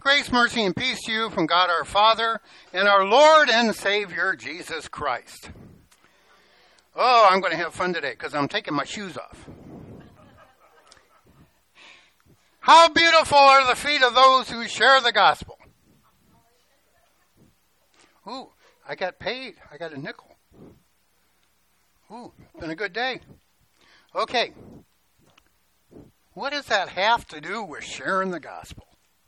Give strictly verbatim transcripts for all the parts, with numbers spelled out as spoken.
Grace, mercy, and peace to you from God our Father and our Lord and Savior, Jesus Christ. Oh, I'm going to have fun today because I'm taking my shoes off. How beautiful are the feet of those who share the gospel. Ooh, I got paid. I got a nickel. Ooh, it's been a good day. Okay. What does that have to do with sharing the gospel?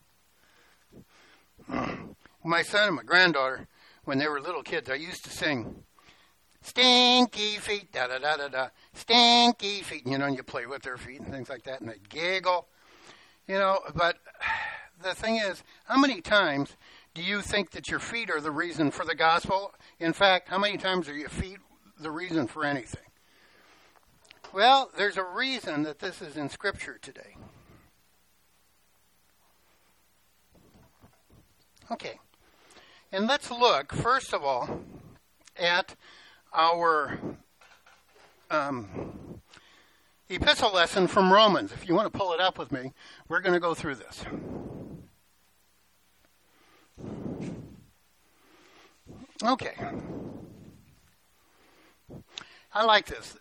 My son and my granddaughter, when they were little kids, I used to sing, stinky feet, da-da-da-da-da, stinky feet. You know, and you play with their feet and things like that, and they giggle. You know, but the thing is, how many times do you think that your feet are the reason for the gospel? In fact, how many times are your feet the reason for anything? Well, there's a reason that this is in Scripture today. Okay, and let's look, first of all, at our um, epistle lesson from Romans. If you want to pull it up with me, we're going to go through this. Okay. I like this.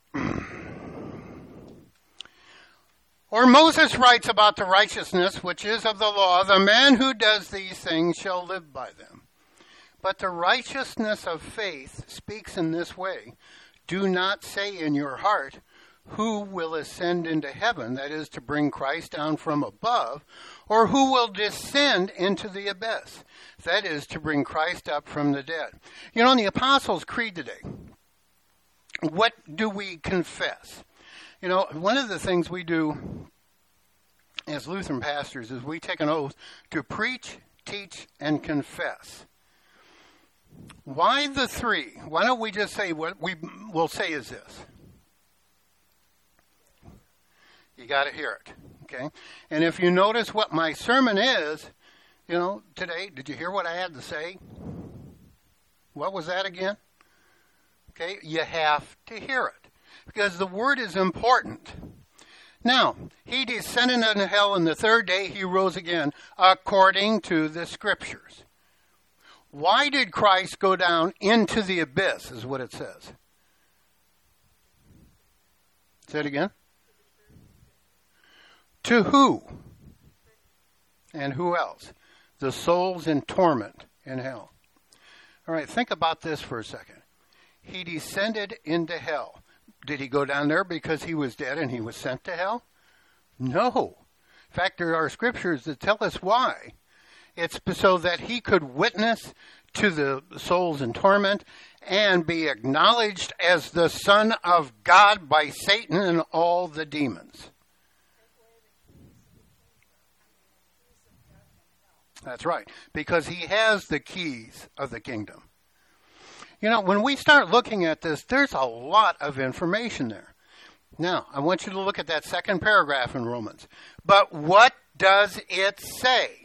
Or Moses writes about the righteousness which is of the law, the man who does these things shall live by them. But the righteousness of faith speaks in this way. Do not say in your heart, who will ascend into heaven, that is to bring Christ down from above, or who will descend into the abyss, that is to bring Christ up from the dead. You know, in the Apostles' Creed today, what do we confess? You know, one of the things we do as Lutheran pastors is we take an oath to preach, teach, and confess. Why the three? Why don't we just say what we will say is this? You got to hear it, okay? And if you notice what my sermon is, you know, today, did you hear what I had to say? What was that again? Okay, you have to hear it. Because the word is important. Now, he descended into hell, and the third day he rose again, according to the Scriptures. Why did Christ go down into the abyss, is what it says. Say it again. To who? And who else? The souls in torment in hell. All right, think about this for a second. He descended into hell. Did he go down there because he was dead and he was sent to hell? No. In fact, there are scriptures that tell us why. It's so that he could witness to the souls in torment and be acknowledged as the Son of God by Satan and all the demons. That's right, because he has the keys of the kingdom. You know, when we start looking at this, there's a lot of information there. Now, I want you to look at that second paragraph in Romans. But what does it say?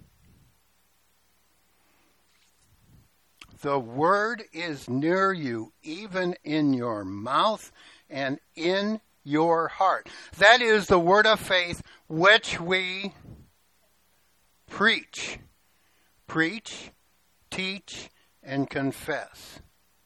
The word is near you, even in your mouth and in your heart. That is the word of faith which we preach. Preach, teach, and confess.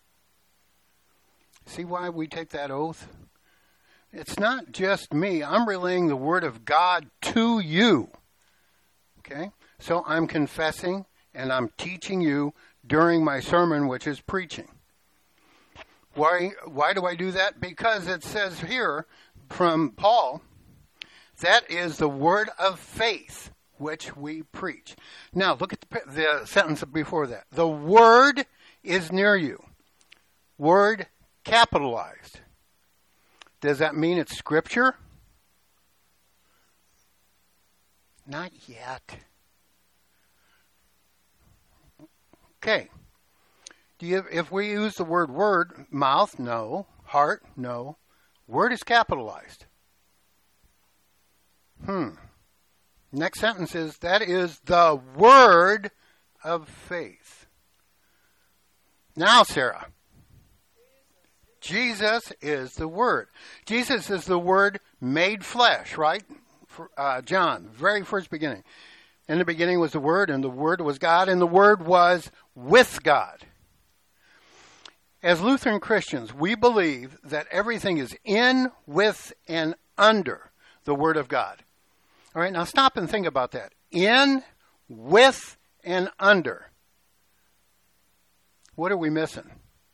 See why we take that oath? It's not just me. I'm relaying the word of God to you. Okay? So I'm confessing and I'm teaching you during my sermon, which is preaching. Why, why do I do that? Because it says here from Paul, that is the word of faith which we preach. Now, look at the, the sentence before that. The word is near you. Word capitalized. Does that mean it's Scripture? Not yet. Okay. Do you, if we use the word word, mouth, no. Heart, no. Word is capitalized. Hmm. Next sentence is, that is the word of faith. Now, Sarah. Jesus is the Word. Jesus is the Word made flesh, right? For, uh, John, very first beginning. In the beginning was the Word, and the Word was God, and the Word was with God. As Lutheran Christians, we believe that everything is in, with, and under the Word of God. All right, now stop and think about that. In, with, and under. What are we missing?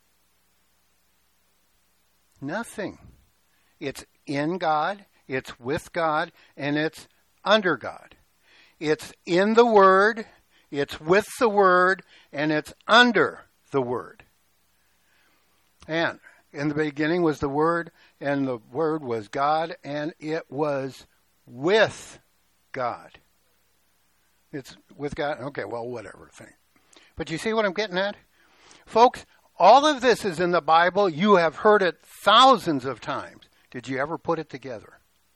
Nothing. It's in God, it's with God, and it's under God. It's in the Word, it's with the Word, and it's under the Word. And in the beginning was the Word, and the Word was God, and it was with God. It's with God. Okay, well, whatever thing. But you see what I'm getting at? Folks, all of this is in the Bible. You have heard it thousands of times. Did you ever put it together?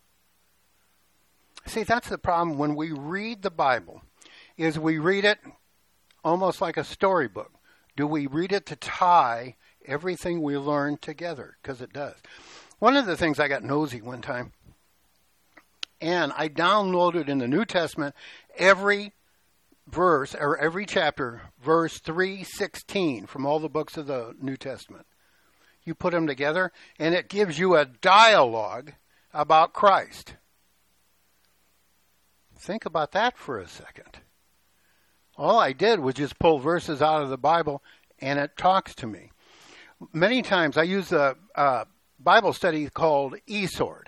See, that's the problem when we read the Bible, is we read it almost like a storybook. Do we read it to tie everything we learn together? Because it does. One of the things, I got nosy one time, and I downloaded in the New Testament every verse, or every chapter, verse three sixteen from all the books of the New Testament. You put them together, and it gives you a dialogue about Christ. Think about that for a second. All I did was just pull verses out of the Bible, and it talks to me. Many times I use a, a Bible study called eSword.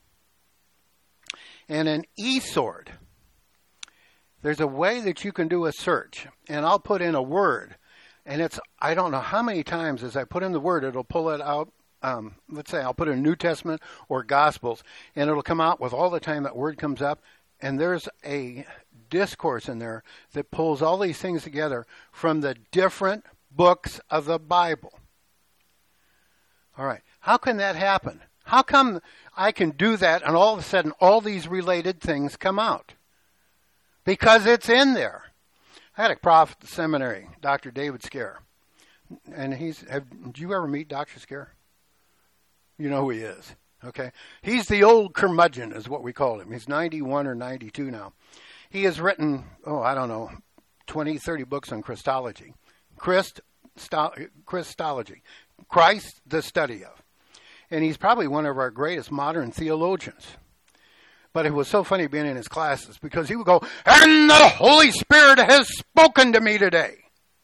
And in eSword, there's a way that you can do a search. And I'll put in a word. And it's, I don't know how many times as I put in the word, it'll pull it out. Um, let's say I'll put in New Testament or Gospels. And it'll come out with all the time that word comes up. And there's a discourse in there that pulls all these things together from the different books of the Bible. All right. How can that happen? How come I can do that and all of a sudden all these related things come out? Because it's in there. I had a prof at the seminary, Doctor David Scare. And he's, have, did you ever meet Doctor Scare? You know who he is. Okay, he's the old curmudgeon is what we call him. He's ninety-one or ninety-two now. He has written, oh, I don't know, twenty, thirty books on Christology. Christ, Christology. Christ, the study of. And he's probably one of our greatest modern theologians. But it was so funny being in his classes because he would go, and the Holy Spirit has spoken to me today.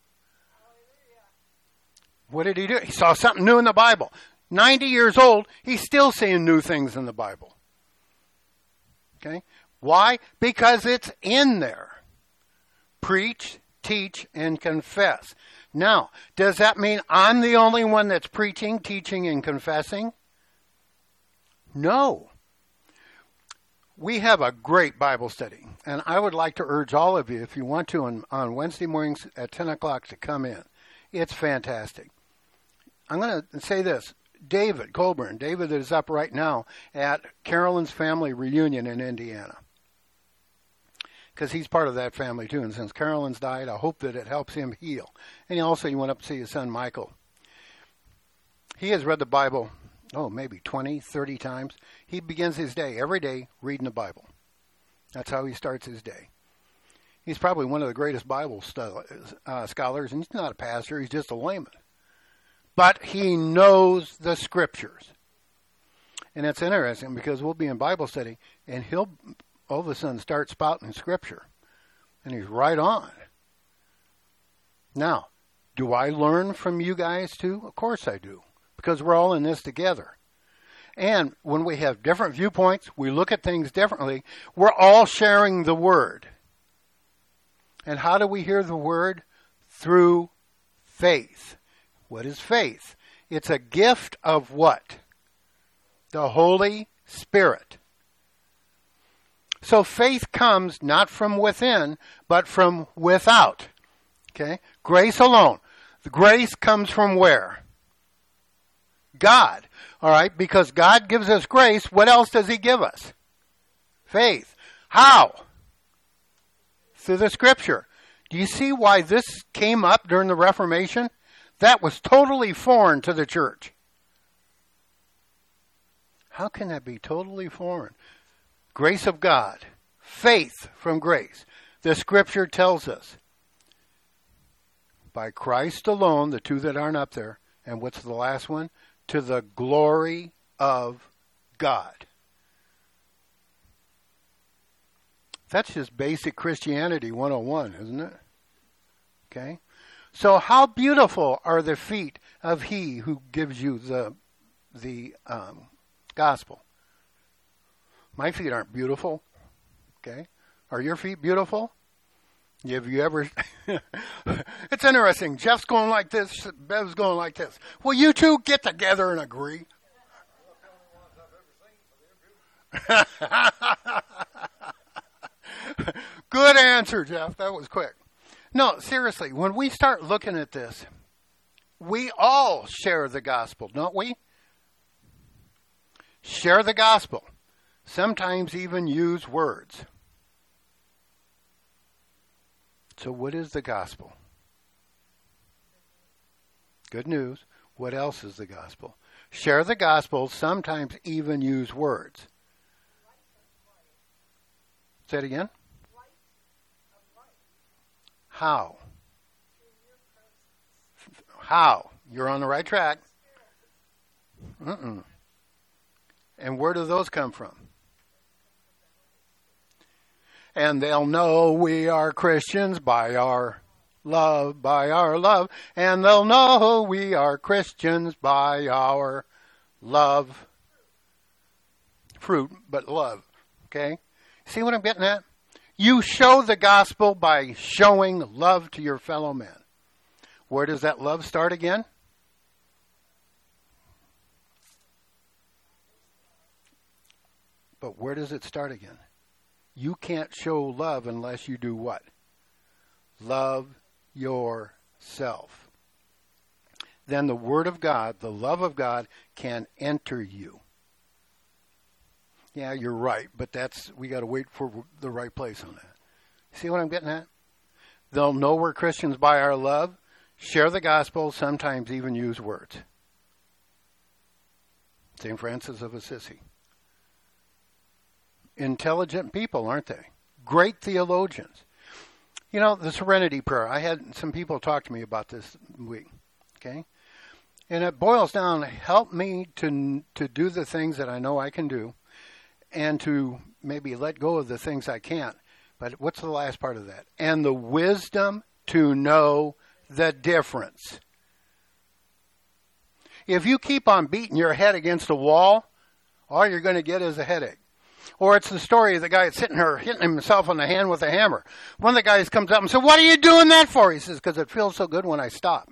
What did he do? He saw something new in the Bible. ninety years old, he's still seeing new things in the Bible. Okay? Why? Because it's in there. Preach, teach, and confess. Now, does that mean I'm the only one that's preaching, teaching, and confessing? No. We have a great Bible study, and I would like to urge all of you, if you want to, on, on Wednesday mornings at ten o'clock to come in. It's fantastic. I'm going to say this. David Colburn, David is up right now at Carolyn's family reunion in Indiana. Because he's part of that family too. And since Carolyn's died, I hope that it helps him heal. And he also he went up to see his son Michael. He has read the Bible, oh, maybe twenty, thirty times. He begins his day every day reading the Bible. That's how he starts his day. He's probably one of the greatest Bible stu- uh, scholars. And he's not a pastor, he's just a layman. But he knows the Scriptures. And it's interesting because we'll be in Bible study and he'll all of a sudden start spouting Scripture. And he's right on. Now, do I learn from you guys too? Of course I do. Because we're all in this together. And when we have different viewpoints, we look at things differently, we're all sharing the Word. And how do we hear the Word? Through faith. What is faith? It's a gift of what? The Holy Spirit. So faith comes not from within, but from without. Okay? Grace alone. The grace comes from where? God. All right? Because God gives us grace, what else does He give us? Faith. How? Through the Scripture. Do you see why this came up during the Reformation? That was totally foreign to the church. How can that be totally foreign? Grace of God. Faith from grace. The scripture tells us, by Christ alone, the two that aren't up there, and what's the last one? To the glory of God. That's just basic Christianity one oh one, isn't it? Okay? So how beautiful are the feet of he who gives you the, the um, gospel? My feet aren't beautiful. Okay? Are your feet beautiful? Have you ever... It's interesting. Jeff's going like this. Bev's going like this. Will you two get together and agree? Good answer, Jeff. That was quick. No, seriously, when we start looking at this, we all share the gospel, don't we? Share the gospel. Sometimes even use words. So what is the gospel? Good news. What else is the gospel? Share the gospel, sometimes even use words. Say it again. How? How? You're on the right track. Mm-mm. And where do those come from? And they'll know we are Christians by our love, by our love. And they'll know we are Christians by our love. Fruit, but love. Okay? See what I'm getting at? You show the gospel by showing love to your fellow man. Where does that love start again? But where does it start again? You can't show love unless you do what? Love yourself. Then the Word of God, the love of God, can enter you. Yeah, you're right, but that's we got to wait for the right place on that. See what I'm getting at? They'll know we're Christians by our love, share the gospel, sometimes even use words. Saint Francis of Assisi. Intelligent people, aren't they? Great theologians. You know, the Serenity Prayer. I had some people talk to me about this week. Okay? And it boils down, help me to to do the things that I know I can do, and to maybe let go of the things I can't. But what's the last part of that? And the wisdom to know the difference. If you keep on beating your head against a wall, all you're going to get is a headache. Or it's the story of the guy sitting there hitting himself on the hand with a hammer. One of the guys comes up and says, "What are you doing that for?" He says, "Because it feels so good when I stop."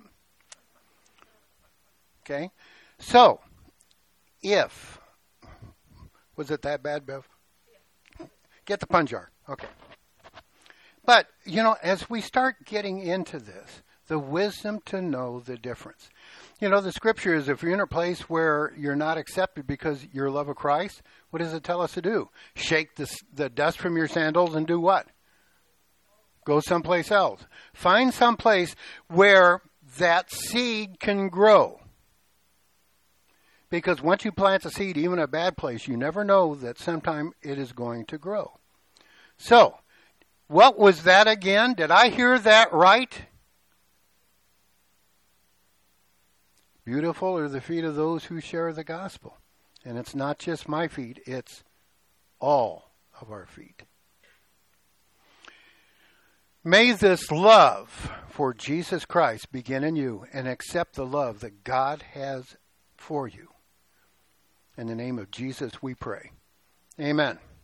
Okay? So, if... Was it that bad, Bev? Get the pun jar. Okay. But, you know, as we start getting into this, the wisdom to know the difference. You know, the scripture is if you're in a place where you're not accepted because your love of Christ, what does it tell us to do? Shake the, the dust from your sandals and do what? Go someplace else. Find some place where that seed can grow. Because once you plant a seed, even a bad place, you never know that sometime it is going to grow. So, what was that again? Did I hear that right? Beautiful are the feet of those who share the gospel. And it's not just my feet, it's all of our feet. May this love for Jesus Christ begin in you and accept the love that God has for you. In the name of Jesus we pray. Amen.